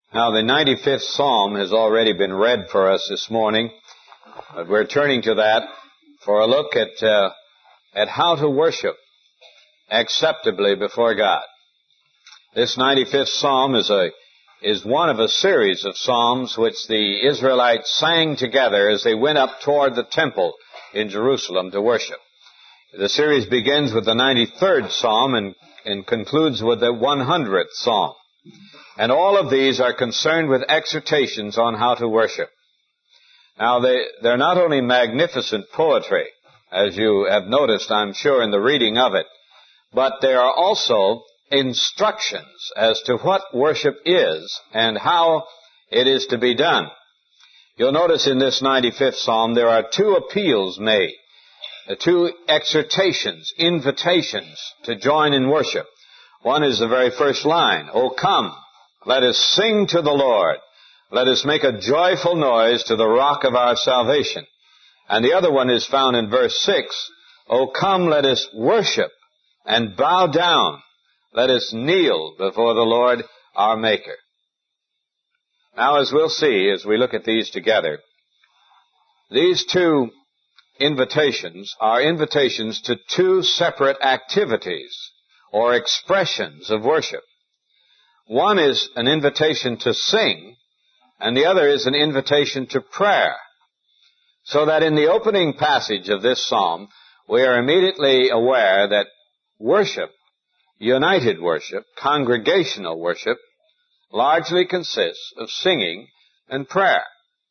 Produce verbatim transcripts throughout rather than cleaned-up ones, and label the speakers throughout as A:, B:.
A: Now, the ninety-fifth Psalm has already been read for us this morning, but we're turning to that for a look at uh, at how to worship acceptably before God. This ninety-fifth Psalm is a is one of a series of psalms which the Israelites sang together as they went up toward the temple in Jerusalem to worship. The series begins with the ninety-third Psalm and, and concludes with the one hundredth Psalm. And all of these are concerned with exhortations on how to worship. Now, they, they're not only magnificent poetry, as you have noticed, I'm sure, in the reading of it, but they are also instructions as to what worship is and how it is to be done. You'll notice in this ninety-fifth Psalm there are two appeals made, two exhortations, invitations to join in worship. One is the very first line, "O come, let us sing to the Lord. Let us make a joyful noise to the rock of our salvation." And the other one is found in verse six, "O come, let us worship and bow down. Let us kneel before the Lord our Maker." Now, as we'll see as we look at these together, these two invitations are invitations to two separate activities or expressions of worship. One is an invitation to sing, and the other is an invitation to prayer. So that in the opening passage of this psalm, we are immediately aware that worship, united worship, congregational worship, largely consists of singing and prayer.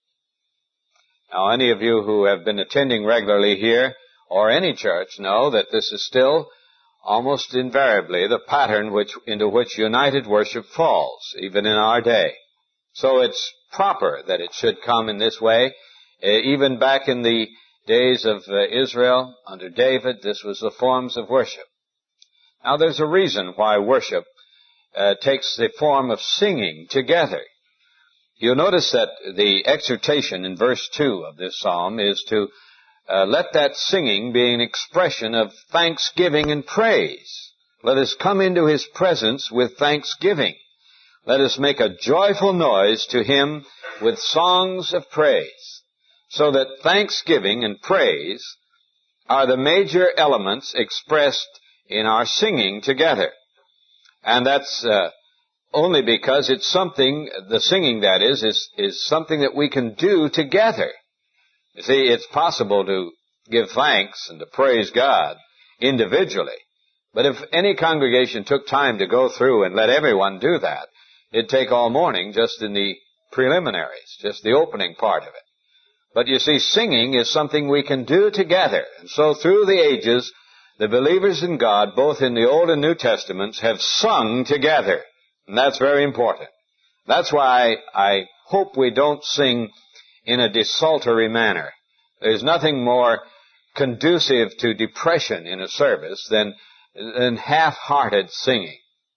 A: Now, any of you who have been attending regularly here or any church know that this is still almost invariably the pattern which, into which united worship falls, even in our day. So it's proper that it should come in this way. Uh, even back in the days of uh, Israel, under David, this was the forms of worship. Now, there's a reason why worship uh, takes the form of singing together. You'll notice that the exhortation in verse two of this psalm is to uh, let that singing be an expression of thanksgiving and praise. Let us come into His presence with thanksgiving. Let us make a joyful noise to Him with songs of praise. So that thanksgiving and praise are the major elements expressed in our singing together. And that's uh, only because it's something, the singing that is, is, is something that we can do together. You see, it's possible to give thanks and to praise God individually. But if any congregation took time to go through and let everyone do that, it'd take all morning just in the preliminaries, just the opening part of it. But you see, singing is something we can do together. And so through the ages, the believers in God, both in the Old and New Testaments, have sung together. And that's very important. That's why I hope we don't sing in a desultory manner. There's nothing more conducive to depression in a service than, than half-hearted singing.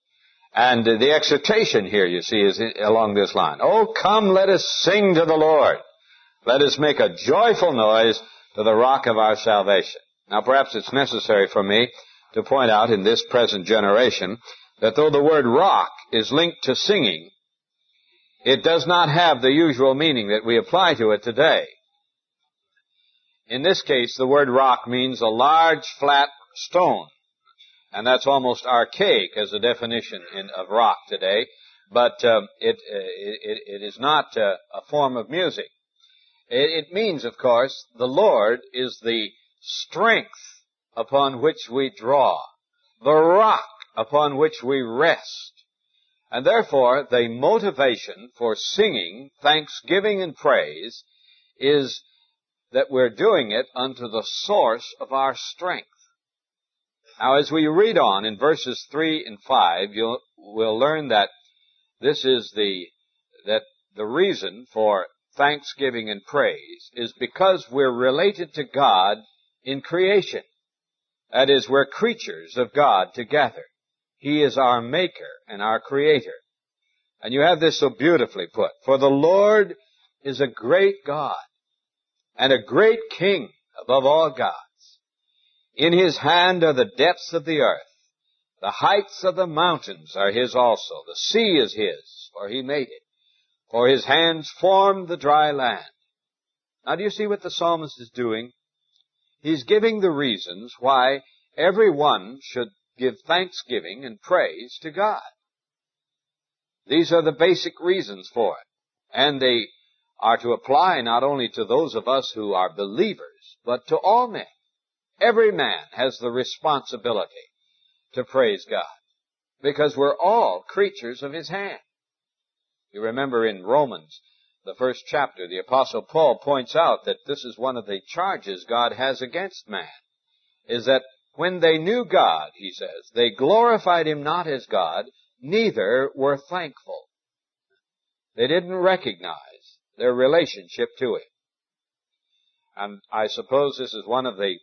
A: And the exhortation here, you see, is along this line. "Oh, come, let us sing to the Lord. Let us make a joyful noise to the rock of our salvation." Now, perhaps it's necessary for me to point out in this present generation that though the word rock is linked to singing, it does not have the usual meaning that we apply to it today. In this case, the word rock means a large, flat stone. And that's almost archaic as a definition in, of rock today. But um, it, uh, it, it is not uh, a form of music. It, it means, of course, the Lord is the strength upon which we draw, the rock upon which we rest. And therefore, the motivation for singing thanksgiving and praise is that we're doing it unto the source of our strength. Now, as we read on in verses three and five, you'll, we'll learn that this is the, that the reason for thanksgiving and praise is because we're related to God in creation. That is, we're creatures of God together. He is our Maker and our Creator. And you have this so beautifully put. "For the Lord is a great God and a great King above all gods. In His hand are the depths of the earth. The heights of the mountains are His also. The sea is His, for He made it. for his hands formed the dry land. Now do you see what the psalmist is doing? He's giving the reasons why everyone should give thanksgiving and praise to God. These are the basic reasons for it. And they are to apply not only to those of us who are believers, but to all men. Every man has the responsibility to praise God, because we're all creatures of his hand. You remember in Romans, the first chapter, the Apostle Paul points out that this is one of the charges God has against man, is that when they knew God, he says, they glorified him not as God, neither were thankful. They didn't recognize their relationship to him. And I suppose this is one of the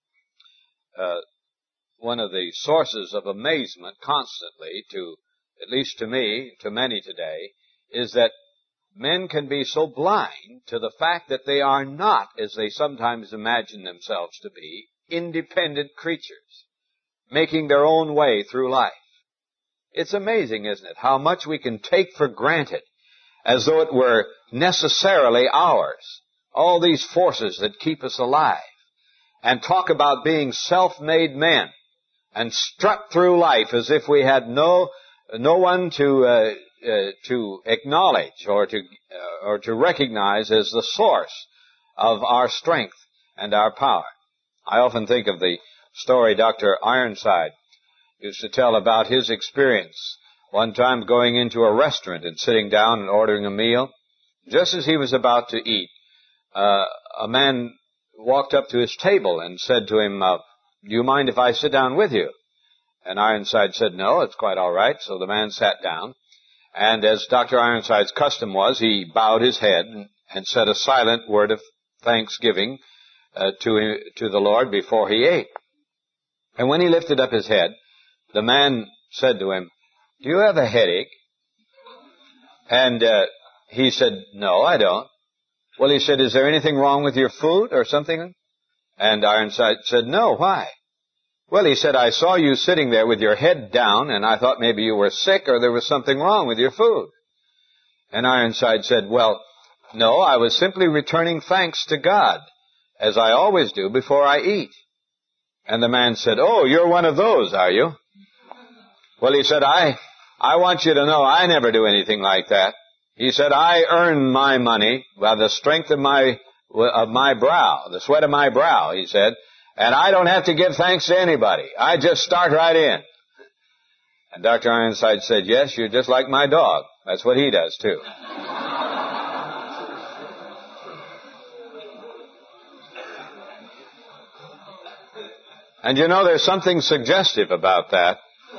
A: uh, one of the sources of amazement constantly to, at least to me, to many today, is that men can be so blind to the fact that they are not, as they sometimes imagine themselves to be, independent creatures, making their own way through life. It's amazing, isn't it, how much we can take for granted as though it were necessarily ours. All these forces that keep us alive, and talk about being self-made men, and strut through life as if we had no no one to uh, uh, to acknowledge or to uh, or to recognize as the source of our strength and our power. I often think of the story Doctor Ironside used to tell about his experience one time going into a restaurant and sitting down and ordering a meal. Just as he was about to eat, uh, a man walked up to his table and said to him, uh, do you mind if I sit down with you? And Ironside said, no, it's quite all right. So the man sat down. And as Doctor Ironside's custom was, he bowed his head and, and said a silent word of thanksgiving uh, to, to the Lord before he ate. And when he lifted up his head, the man said to him, do you have a headache? And uh, he said, no, I don't. Well, he said, is there anything wrong with your food or something? And Ironside said, no, why? Well, he said, I saw you sitting there with your head down, and I thought maybe you were sick or there was something wrong with your food. And Ironside said, well, no, I was simply returning thanks to God, as I always do before I eat. And the man said, oh, you're one of those, are you? Well, he said, I, I want you to know I never do anything like that. He said, I earn my money by the strength of my of my brow, the sweat of my brow, he said, and I don't have to give thanks to anybody. I just start right in. And Doctor Ironside said, yes, you're just like my dog. That's what he does, too. And you know, there's something suggestive about that.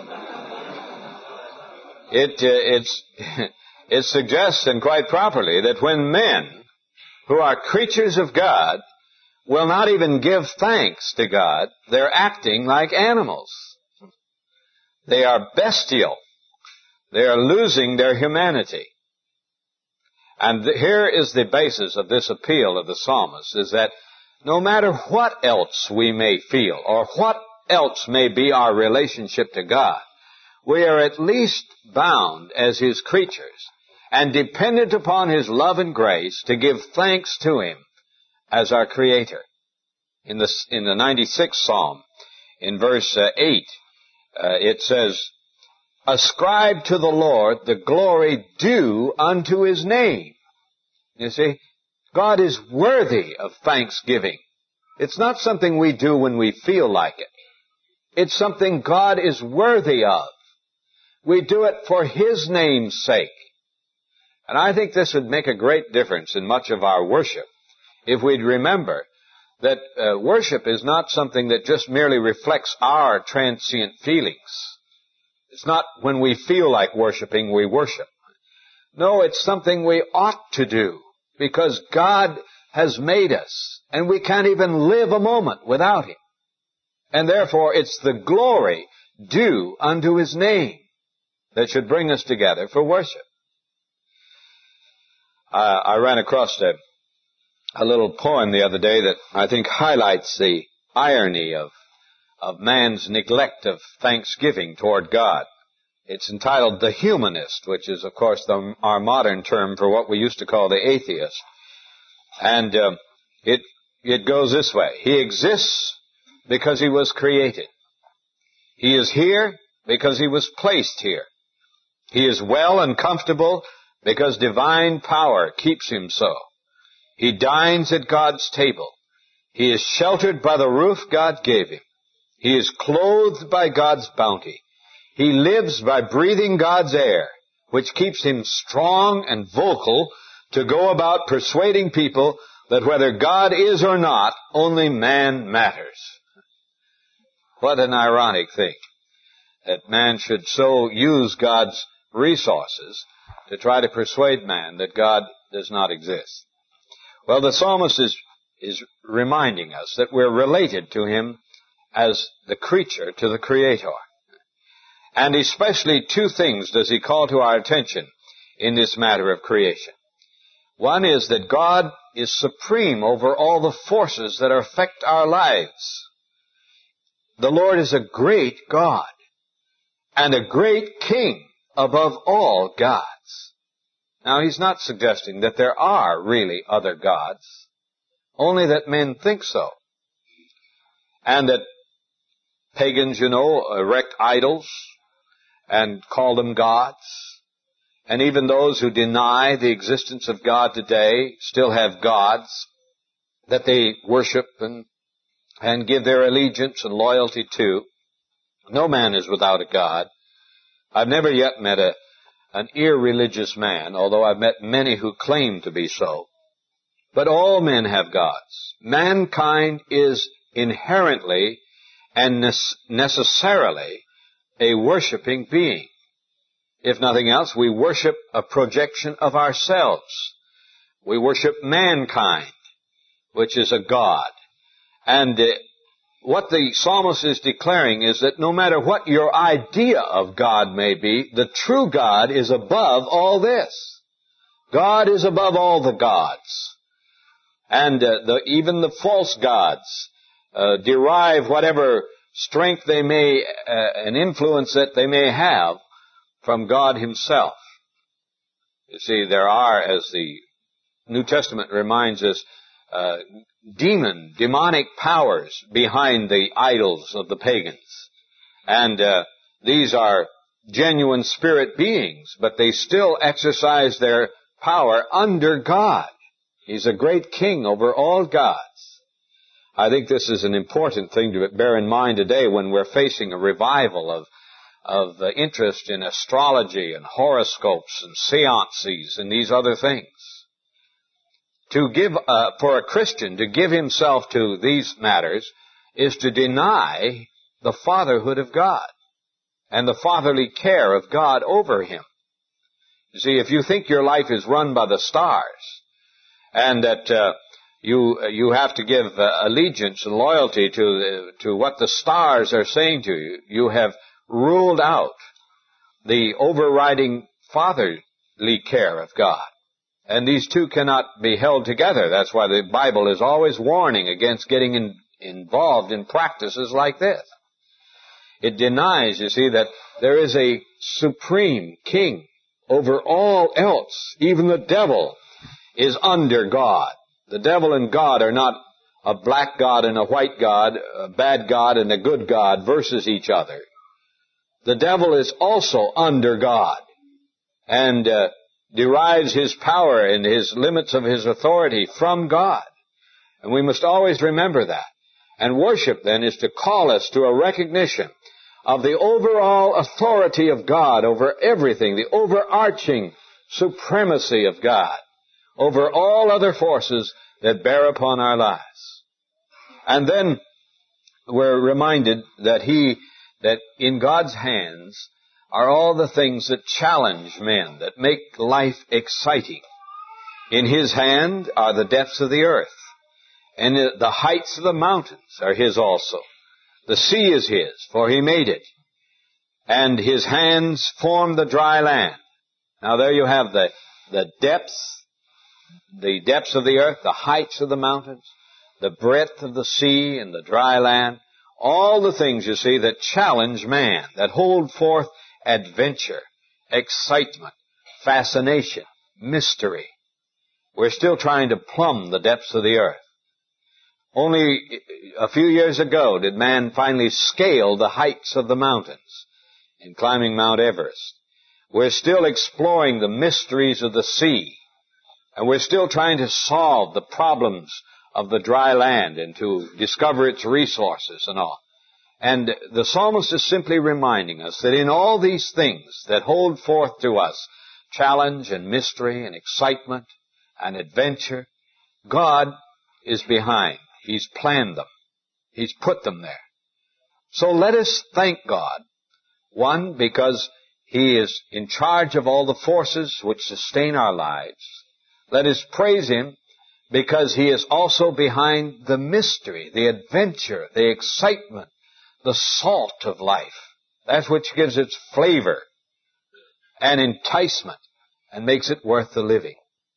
A: It, uh, it's, it suggests, and quite properly, that when men who are creatures of God will not even give thanks to God, they're acting like animals. They are bestial. They are losing their humanity. And th- here is the basis of this appeal of the psalmist, is that no matter what else we may feel, or what else may be our relationship to God, we are at least bound as His creatures and dependent upon His love and grace to give thanks to Him as our Creator. In the, in the ninety-sixth Psalm, in verse uh, eight, uh, it says, ascribe to the Lord the glory due unto His name. You see, God is worthy of thanksgiving. It's not something we do when we feel like it. It's something God is worthy of. We do it for His name's sake. And I think this would make a great difference in much of our worship if we'd remember that uh, worship is not something that just merely reflects our transient feelings. It's not when we feel like worshiping we worship. No, it's something we ought to do because God has made us and we can't even live a moment without Him. And therefore it's the glory due unto His name that should bring us together for worship. Uh, I ran across a, a little poem the other day that I think highlights the irony of, of man's neglect of thanksgiving toward God. It's entitled The Humanist, which is, of course, the, our modern term for what we used to call the atheist. And uh, it it goes this way. He exists because he was created. He is here because he was placed here. He is well and comfortable because divine power keeps him so. He dines at God's table. He is sheltered by the roof God gave him. He is clothed by God's bounty. He lives by breathing God's air, which keeps him strong and vocal to go about persuading people that whether God is or not, only man matters. What an ironic thing, that man should so use God's resources to try to persuade man that God does not exist. Well, the psalmist is, is reminding us that we're related to him as the creature to the Creator. And especially two things does he call to our attention in this matter of creation. One is that God is supreme over all the forces that affect our lives. The Lord is a great God and a great King above all gods. Now, he's not suggesting that there are really other gods, only that men think so. And that pagans, you know, erect idols and call them gods. And even those who deny the existence of God today still have gods that they worship and, and give their allegiance and loyalty to. No man is without a God. I've never yet met a, an irreligious man, although I've met many who claim to be so. But all men have gods. Mankind is inherently and necessarily a worshiping being. If nothing else, we worship a projection of ourselves. We worship mankind, which is a god. And uh, what the psalmist is declaring is that no matter what your idea of God may be, the true God is above all this. God is above all the gods. And uh, the, even the false gods uh, derive whatever strength they may, uh, and influence that they may have from God himself. You see, there are, as the New Testament reminds us, uh, demon, demonic powers behind the idols of the pagans. And uh, these are genuine spirit beings, but they still exercise their power under God. He's a great king over all gods. I think this is an important thing to bear in mind today when we're facing a revival of of uh, interest in astrology and horoscopes and seances and these other things. To give, uh, for a Christian to give himself to these matters is to deny the fatherhood of God and the fatherly care of God over him. You see, if you think your life is run by the stars and that uh, you you have to give uh, allegiance and loyalty to uh, to what the stars are saying to you, you have ruled out the overriding fatherly care of God. And these two cannot be held together. That's why the Bible is always warning against getting in, involved in practices like this. It denies, you see, that there is a supreme king over all else. Even the devil is under God. The devil and God are not a black God and a white God, a bad God and a good God versus each other. The devil is also under God and uh, derives his power and his limits of his authority from God. And we must always remember that. And worship, then, is to call us to a recognition of the overall authority of God over everything, the overarching supremacy of God over all other forces that bear upon our lives. And then we're reminded that he that in God's hands are all the things that challenge men, that make life exciting. In his hand are the depths of the earth, and the heights of the mountains are his also. The sea is his, for he made it, and his hands formed the dry land. Now there you have the, the depths, the depths of the earth, the heights of the mountains, the breadth of the sea and the dry land. All the things, you see, that challenge man, that hold forth adventure, excitement, fascination, mystery. We're still trying to plumb the depths of the earth. Only a few years ago did man finally scale the heights of the mountains in climbing Mount Everest. We're still exploring the mysteries of the sea, and we're still trying to solve the problems of the dry land and to discover its resources and all. And the psalmist is simply reminding us that in all these things that hold forth to us challenge and mystery and excitement and adventure, God is behind. He's planned them. He's put them there. So let us thank God. One, because He is in charge of all the forces which sustain our lives. Let us praise Him because He is also behind the mystery, the adventure, the excitement, the salt of life. That which gives its flavor and enticement and makes it worth the living.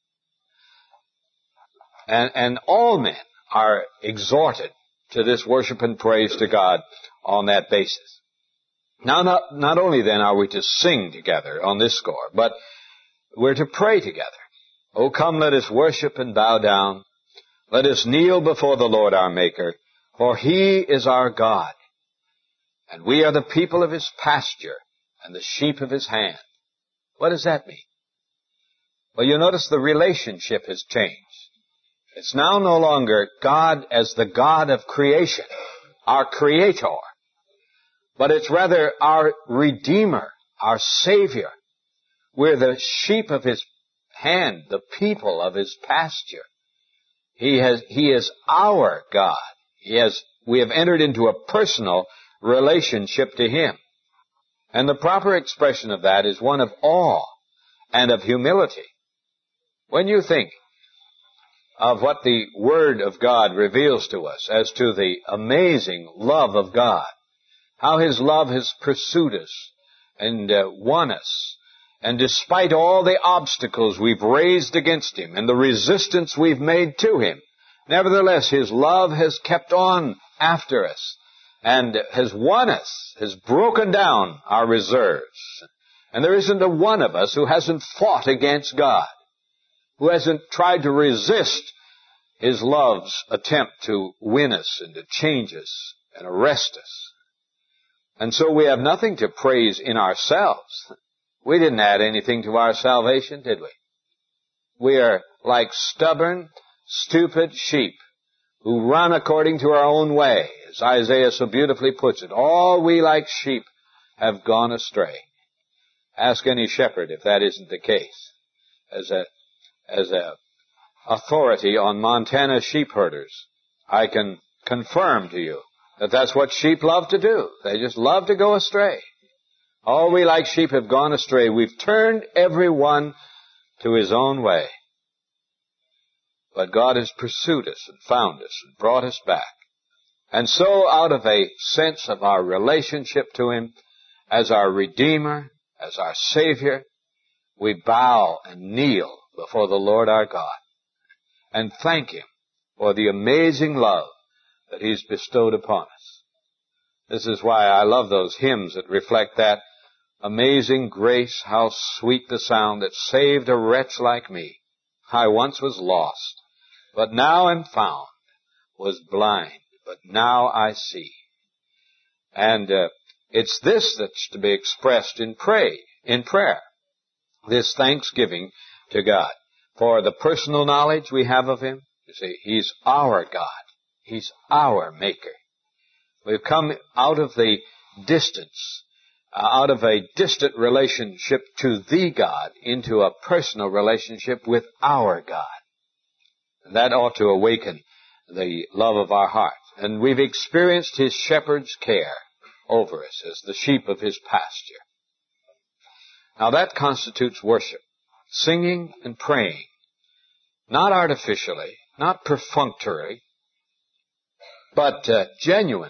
A: And, and all men are exhorted to this worship and praise to God on that basis. Now, not, not only then are we to sing together on this score, but we're to pray together. Oh, come, let us worship and bow down. Let us kneel before the Lord our Maker, for He is our God, and we are the people of His pasture and the sheep of His hand. What does that mean? Well, you notice the relationship has changed. It's now no longer God as the God of creation, our Creator, but it's rather our Redeemer, our Savior. We're the sheep of His hand, the people of His pasture. He has, He is our God. He has, we have entered into a personal relationship to Him. And the proper expression of that is one of awe and of humility. When you think of what the Word of God reveals to us as to the amazing love of God, how His love has pursued us and uh, won us, and despite all the obstacles we've raised against Him and the resistance we've made to Him, nevertheless His love has kept on after us and has won us, has broken down our reserves. And there isn't a one of us who hasn't fought against God, who hasn't tried to resist His love's attempt to win us and to change us and arrest us. And so we have nothing to praise in ourselves. We didn't add anything to our salvation, did we? We are like stubborn, stupid sheep who run according to our own way. As Isaiah so beautifully puts it, all we like sheep have gone astray. Ask any shepherd if that isn't the case. As a, as a authority on Montana sheep herders, I can confirm to you that that's what sheep love to do. They just love to go astray. All we like sheep have gone astray. We've turned every one to his own way. But God has pursued us and found us and brought us back. And so out of a sense of our relationship to Him as our Redeemer, as our Savior, we bow and kneel before the Lord our God and thank Him for the amazing love that He's bestowed upon us. This is why I love those hymns that reflect that. Amazing grace, how sweet the sound that saved a wretch like me. I once was lost, but now am found, was blind, but now I see. And uh, it's this that's to be expressed in pray, in prayer, this thanksgiving to God for the personal knowledge we have of Him. You see, He's our God. He's our Maker. We've come out of the distance, uh, out of a distant relationship to the God into a personal relationship with our God. And that ought to awaken the love of our heart. And we've experienced His shepherd's care over us as the sheep of His pasture. Now that constitutes worship. Singing and praying. Not artificially, not perfunctorily, but uh, genuinely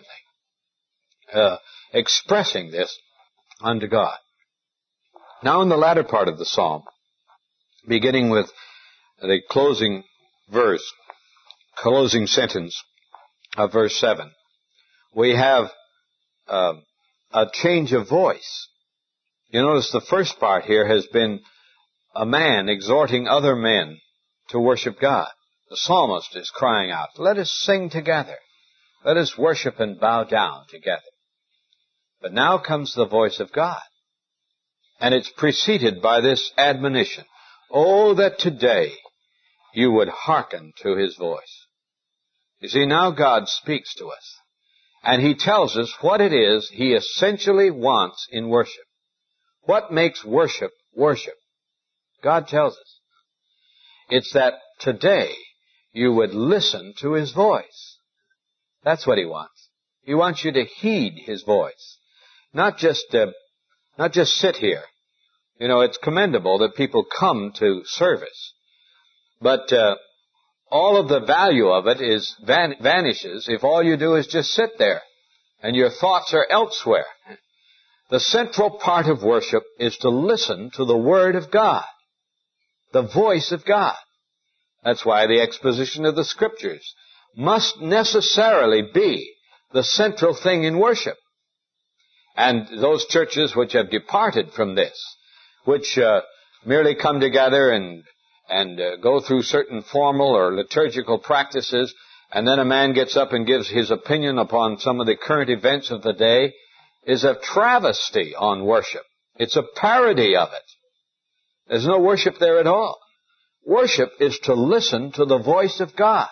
A: uh, expressing this unto God. Now in the latter part of the psalm, beginning with the closing verse, closing sentence of verse seven, we have uh, a change of voice. You notice the first part here has been a man exhorting other men to worship God. The psalmist is crying out, let us sing together. Let us worship and bow down together. But now comes the voice of God. And it's preceded by this admonition. Oh, that today you would hearken to His voice. You see, now God speaks to us. And He tells us what it is He essentially wants in worship. What makes worship worship? God tells us. It's that today you would listen to His voice. That's what He wants. He wants you to heed His voice. Not just, uh, not just sit here. You know, it's commendable that people come to service. But, uh, all of the value of it is van- vanishes if all you do is just sit there and your thoughts are elsewhere. The central part of worship is to listen to the Word of God, the voice of God. That's why the exposition of the Scriptures must necessarily be the central thing in worship. And those churches which have departed from this, which uh, merely come together and and uh, go through certain formal or liturgical practices, and then a man gets up and gives his opinion upon some of the current events of the day, is a travesty on worship. It's a parody of it. There's no worship there at all. Worship is to listen to the voice of God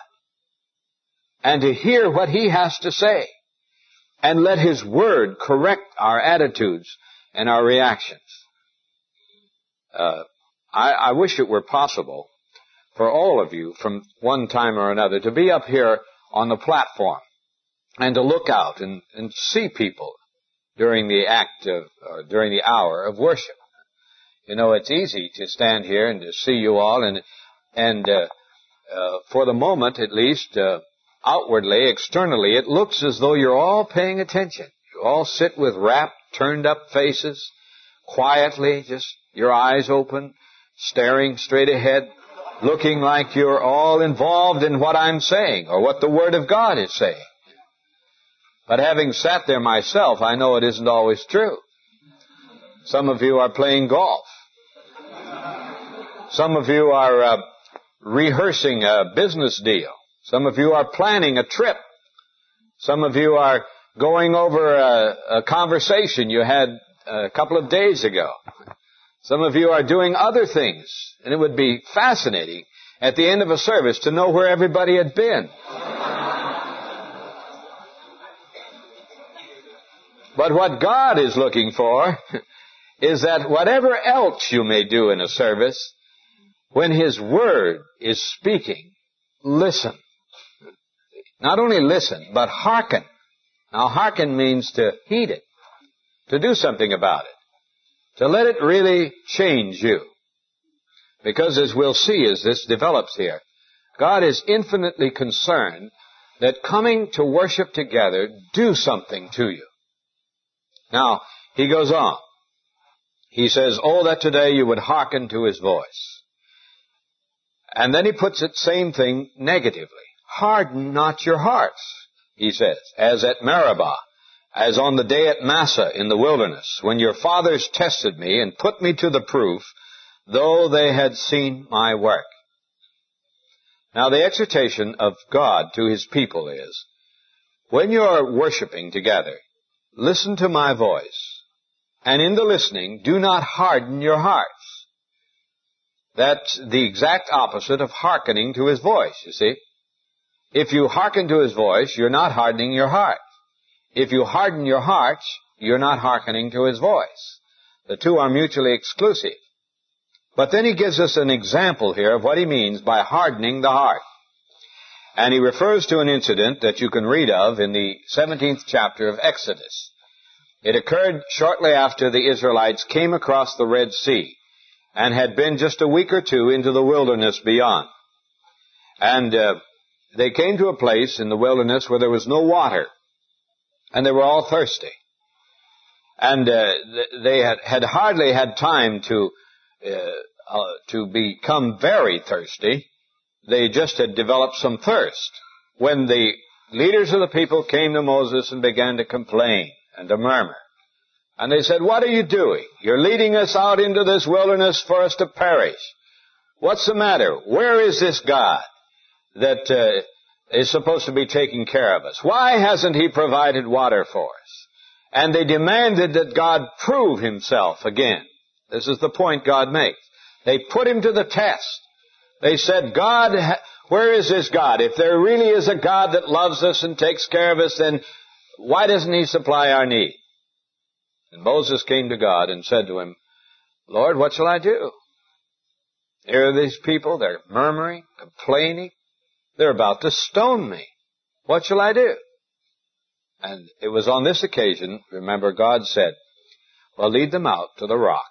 A: and to hear what He has to say and let His Word correct our attitudes and our reactions. Uh, I, I wish it were possible for all of you from one time or another to be up here on the platform and to look out and, and see people during the act of, or during the hour of worship. You know, it's easy to stand here and to see you all, and and uh, uh, for the moment, at least, uh, outwardly, externally, it looks as though you're all paying attention. You all sit with rapt, turned up faces, quietly, just your eyes open, staring straight ahead, looking like you're all involved in what I'm saying or what the Word of God is saying. But having sat there myself, I know it isn't always true. Some of you are playing golf. Some of you are uh, rehearsing a business deal. Some of you are planning a trip. Some of you are going over a, a conversation you had a couple of days ago. Some of you are doing other things, and it would be fascinating at the end of a service to know where everybody had been. But what God is looking for is that whatever else you may do in a service, when His Word is speaking, listen. Not only listen, but hearken. Now, hearken means to heed it, to do something about it, to let it really change you. Because as we'll see as this develops here, God is infinitely concerned that coming to worship together do something to you. Now, He goes on. He says, oh, that today you would hearken to His voice. And then He puts it, same thing, negatively. Harden not your hearts, He says, as at Meribah, as on the day at Massah in the wilderness, when your fathers tested me and put me to the proof, though they had seen my work. Now, the exhortation of God to His people is, when you are worshiping together, listen to my voice, and in the listening, do not harden your hearts. That's the exact opposite of hearkening to His voice, you see. If you hearken to His voice, you're not hardening your heart. If you harden your hearts, you're not hearkening to His voice. The two are mutually exclusive. But then He gives us an example here of what He means by hardening the heart. And He refers to an incident that you can read of in the seventeenth chapter of Exodus. It occurred shortly after the Israelites came across the Red Sea and had been just a week or two into the wilderness beyond. And uh, they came to a place in the wilderness where there was no water, and they were all thirsty. And uh, they had, had hardly had time to uh, uh, to become very thirsty. They just had developed some thirst when the leaders of the people came to Moses and began to complain and to murmur And they said, what are you doing? You're leading us out into this wilderness for us to perish. What's the matter? Where is this God that uh, is supposed to be taking care of us? Why hasn't He provided water for us? And they demanded that God prove Himself again. This is the point God makes. They put Him to the test. They said, God, where is this God? If there really is a God that loves us and takes care of us, then why doesn't He supply our need? And Moses came to God and said to Him, Lord, what shall I do? Here are these people, they're murmuring, complaining. They're about to stone me. What shall I do? And it was on this occasion, remember, God said, well, lead them out to the rock.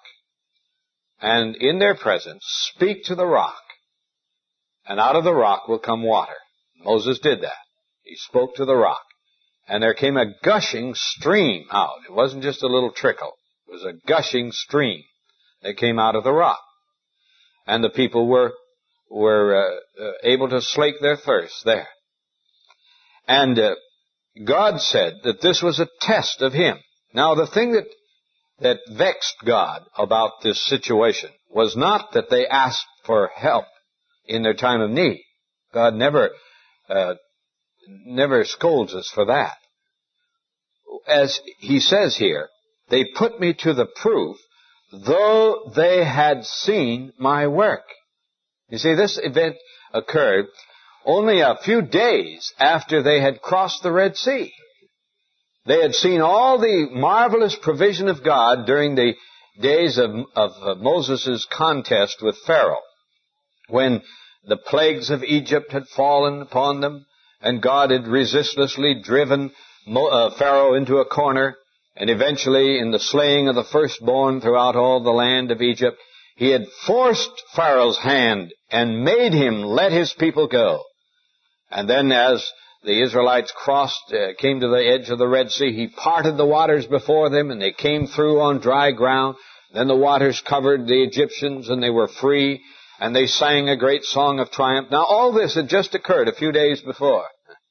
A: And in their presence, speak to the rock. And out of the rock will come water. Moses did that. He spoke to the rock. And there came a gushing stream out. It wasn't just a little trickle. It was a gushing stream that came out of the rock. And the people were were uh, uh, able to slake their thirst there. And uh, God said that this was a test of Him. Now, the thing that that vexed God about this situation was not that they asked for help in their time of need. God never uh, never scolds us for that. As He says here, they put me to the proof, though they had seen my work. You see, this event occurred only a few days after they had crossed the Red Sea. They had seen all the marvelous provision of God during the days of, of Moses' contest with Pharaoh, when the plagues of Egypt had fallen upon them, and God had resistlessly driven Pharaoh into a corner, and eventually in the slaying of the firstborn throughout all the land of Egypt, He had forced Pharaoh's hand and made him let his people go. And then as the Israelites crossed, uh, came to the edge of the Red Sea, He parted the waters before them, and they came through on dry ground. Then the waters covered the Egyptians, and they were free, and they sang a great song of triumph. Now, all this had just occurred a few days before.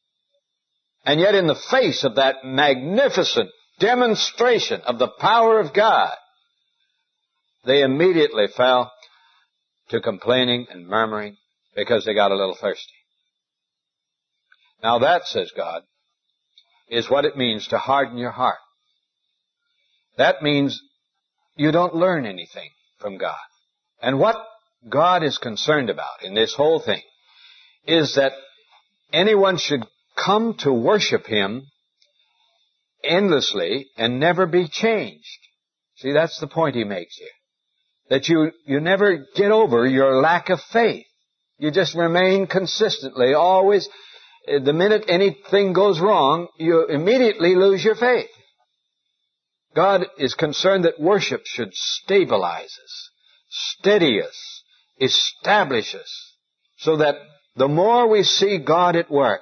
A: And yet in the face of that magnificent demonstration of the power of God, they immediately fell to complaining and murmuring because they got a little thirsty. Now that, says God, is what it means to harden your heart. That means you don't learn anything from God. And what God is concerned about in this whole thing is that anyone should come to worship Him endlessly and never be changed. See, that's the point He makes here. That you, you never get over your lack of faith. You just remain consistently, always. The minute anything goes wrong, you immediately lose your faith. God is concerned that worship should stabilize us, steady us, establish us, so that the more we see God at work,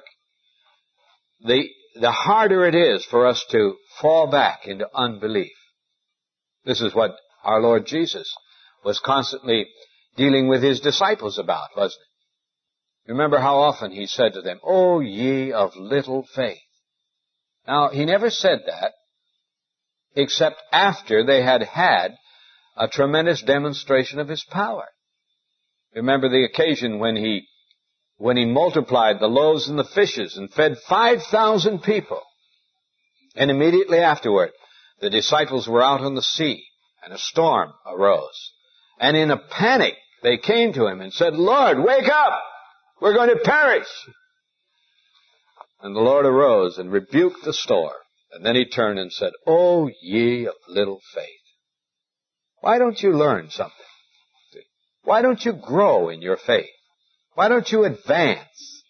A: the, the harder it is for us to fall back into unbelief. This is what our Lord Jesus was constantly dealing with His disciples about, wasn't it? Remember how often He said to them, "O ye of little faith." Now, He never said that except after they had had a tremendous demonstration of His power. Remember the occasion when He when He multiplied the loaves and the fishes and fed five thousand people. And immediately afterward, the disciples were out on the sea, and a storm arose. And in a panic, they came to Him and said, "Lord, wake up! We're going to perish!" And the Lord arose and rebuked the storm. And then He turned and said, "O ye of little faith." Why don't you learn something? Why don't you grow in your faith? Why don't you advance?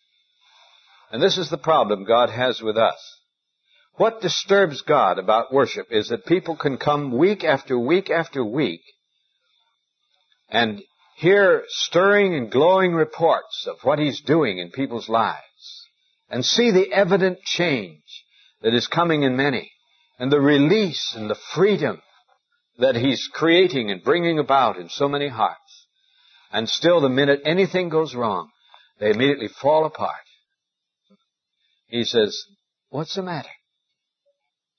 A: And this is the problem God has with us. What disturbs God about worship is that people can come week after week after week and hear stirring and glowing reports of what He's doing in people's lives and see the evident change that is coming in many and the release and the freedom that He's creating and bringing about in so many hearts. And still, the minute anything goes wrong, they immediately fall apart. He says, "What's the matter?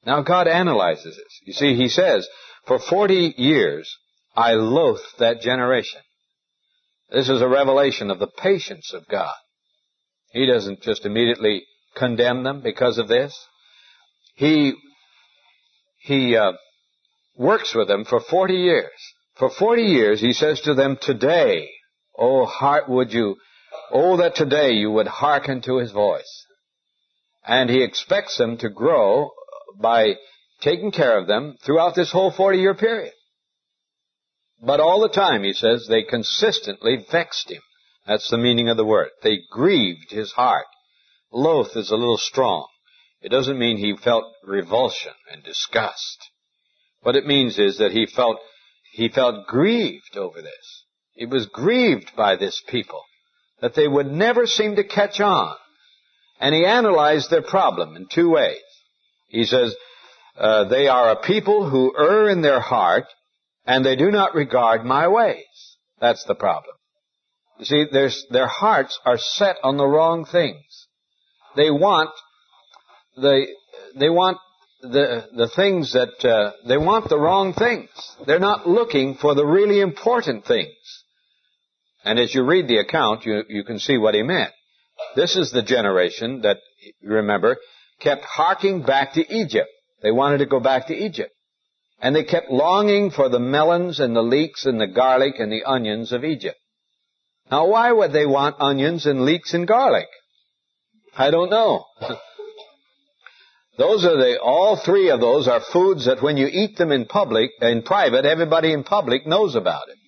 A: Now God analyzes this. You see, He says, for forty years I loathed that generation. This is a revelation of the patience of God. He doesn't just immediately condemn them because of this. He, he uh, works with them for forty years. For forty years He says to them, today, oh heart would you, oh that today you would hearken to His voice. And He expects them to grow by taking care of them throughout this whole forty-year period. But all the time, He says, they consistently vexed Him. That's the meaning of the word. They grieved His heart. Loath is a little strong. It doesn't mean He felt revulsion and disgust. What it means is that He felt, He felt grieved over this. He was grieved by this people, that they would never seem to catch on. And He analyzed their problem in two ways. He says, uh, they are a people who err in their heart, and they do not regard my ways. That's the problem. You see, their hearts are set on the wrong things. They want the, they want the, the things that, uh, they want the wrong things. They're not looking for the really important things. And as you read the account, you, you can see what He meant. This is the generation that, remember, kept harking back to Egypt. They wanted to go back to Egypt. And they kept longing for the melons and the leeks and the garlic and the onions of Egypt. Now, why would they want onions and leeks and garlic? I don't know. Those are the, all three of those are foods that when you eat them in public, in private, everybody in public knows about it.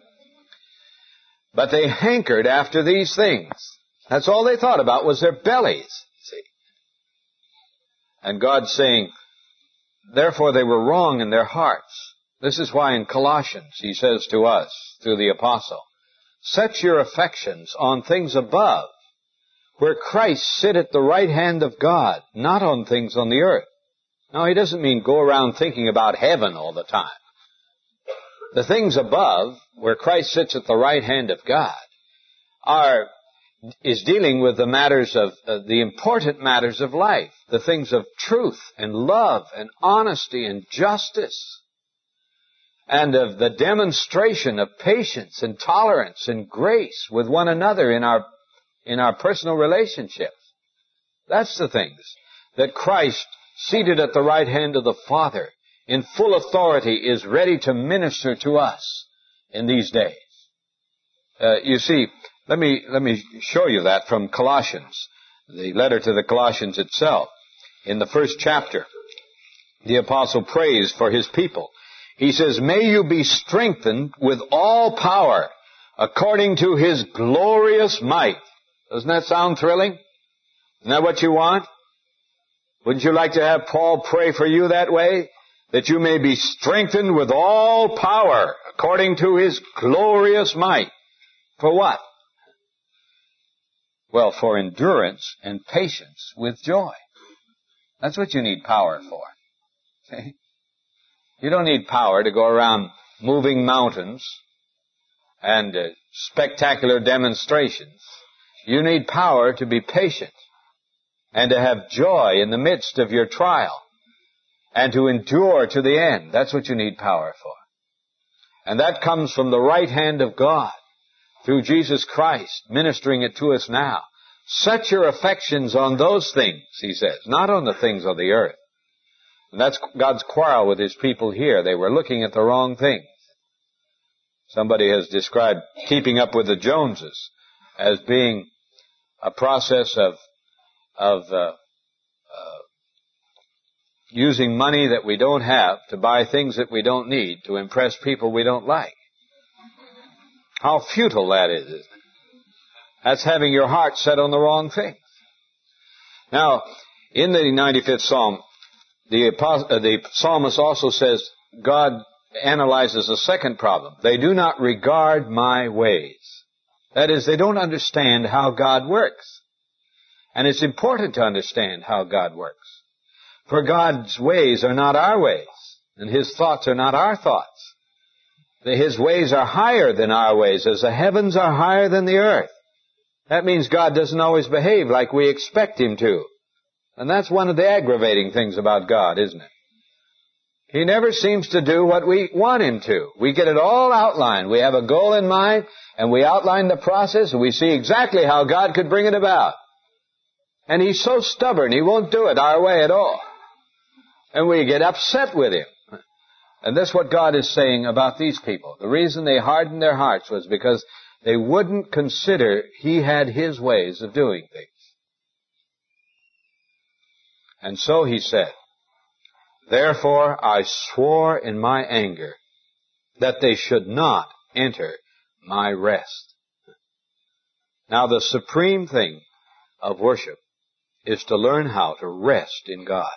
A: But they hankered after these things. That's all they thought about was their bellies, see. And God's saying, therefore they were wrong in their hearts. This is why in Colossians He says to us, through the apostle, set your affections on things above, where Christ sit at the right hand of God, not on things on the earth. Now, He doesn't mean go around thinking about heaven all the time. The things above, where Christ sits at the right hand of God, are is dealing with the matters of, uh, the important matters of life, the things of truth and love and honesty and justice, and of the demonstration of patience and tolerance and grace with one another in our, in our personal relationships. That's the things that Christ, seated at the right hand of the Father, in full authority, is ready to minister to us in these days. Uh, you see, Let me, let me show you that from Colossians, the letter to the Colossians itself. In the first chapter, the apostle prays for his people. He says, may you be strengthened with all power according to His glorious might. Doesn't that sound thrilling? Isn't that what you want? Wouldn't you like to have Paul pray for you that way? That you may be strengthened with all power according to His glorious might. For what? Well, for endurance and patience with joy. That's what you need power for. See? You don't need power to go around moving mountains and uh, spectacular demonstrations. You need power to be patient and to have joy in the midst of your trial and to endure to the end. That's what you need power for. And that comes from the right hand of God, through Jesus Christ, ministering it to us now. Set your affections on those things, He says, not on the things of the earth. And that's God's quarrel with His people here. They were looking at the wrong things. Somebody has described keeping up with the Joneses as being a process of, of uh, uh, using money that we don't have to buy things that we don't need to impress people we don't like. How futile that is, isn't it? That's having your heart set on the wrong things. Now, in the ninety-fifth Psalm, the, uh, the psalmist also says, God analyzes a second problem. They do not regard my ways. That is, they don't understand how God works. And it's important to understand how God works. For God's ways are not our ways, and His thoughts are not our thoughts. His ways are higher than our ways, as the heavens are higher than the earth. That means God doesn't always behave like we expect Him to. And that's one of the aggravating things about God, isn't it? He never seems to do what we want Him to. We get it all outlined. We have a goal in mind, and we outline the process, and we see exactly how God could bring it about. And He's so stubborn, He won't do it our way at all. And we get upset with Him. And that's what God is saying about these people. The reason they hardened their hearts was because they wouldn't consider He had His ways of doing things. And so He said, therefore I swore in my anger that they should not enter my rest. Now the supreme thing of worship is to learn how to rest in God.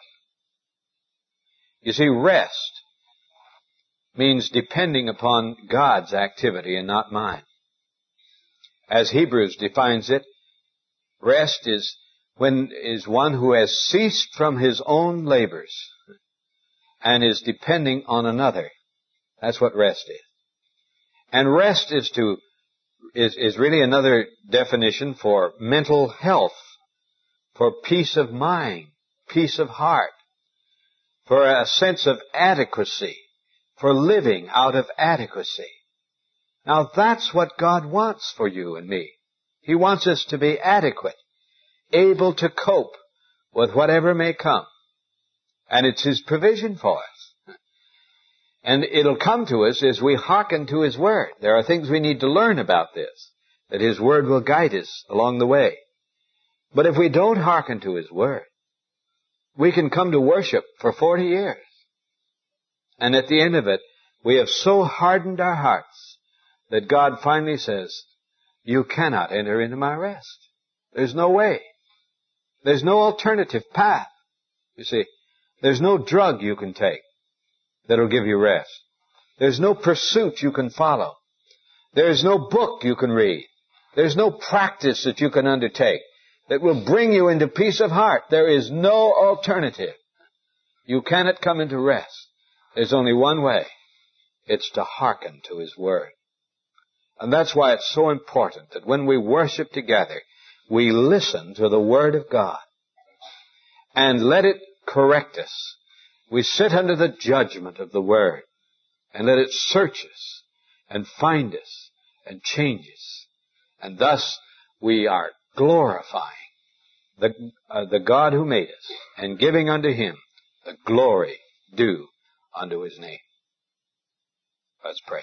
A: You see, rest means depending upon God's activity and not mine. As Hebrews defines it, rest is when is one who has ceased from his own labors and is depending on another. That's what rest is. And rest is to is, is really another definition for mental health, for peace of mind, peace of heart, for a sense of adequacy, for living out of adequacy. Now that's what God wants for you and me. He wants us to be adequate, able to cope with whatever may come. And it's His provision for us. And it'll come to us as we hearken to His Word. There are things we need to learn about this, that His Word will guide us along the way. But if we don't hearken to His Word, we can come to worship for forty years. And at the end of it, we have so hardened our hearts that God finally says, you cannot enter into my rest. There's no way. There's no alternative path. You see, there's no drug you can take that'll give you rest. There's no pursuit you can follow. There's no book you can read. There's no practice that you can undertake that will bring you into peace of heart. There is no alternative. You cannot come into rest. There's only one way. It's to hearken to His Word. And that's why it's so important that when we worship together, we listen to the Word of God and let it correct us. We sit under the judgment of the Word and let it search us and find us and change us. And thus we are glorifying the, uh, the God who made us and giving unto Him the glory due unto His name. Let's pray.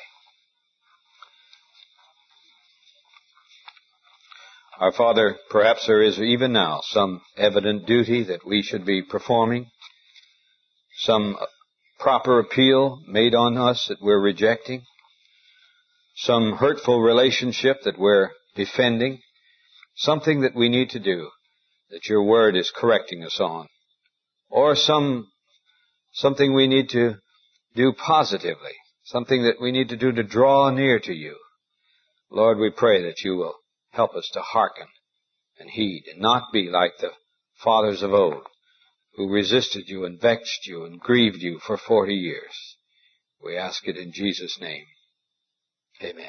A: Our Father, perhaps there is even now some evident duty that we should be performing, some proper appeal made on us that we're rejecting, some hurtful relationship that we're defending, something that we need to do that your Word is correcting us on, or some something we need to do positively, something that we need to do to draw near to you. Lord, we pray that you will help us to hearken and heed and not be like the fathers of old who resisted you and vexed you and grieved you for forty years. We ask it in Jesus' name. Amen.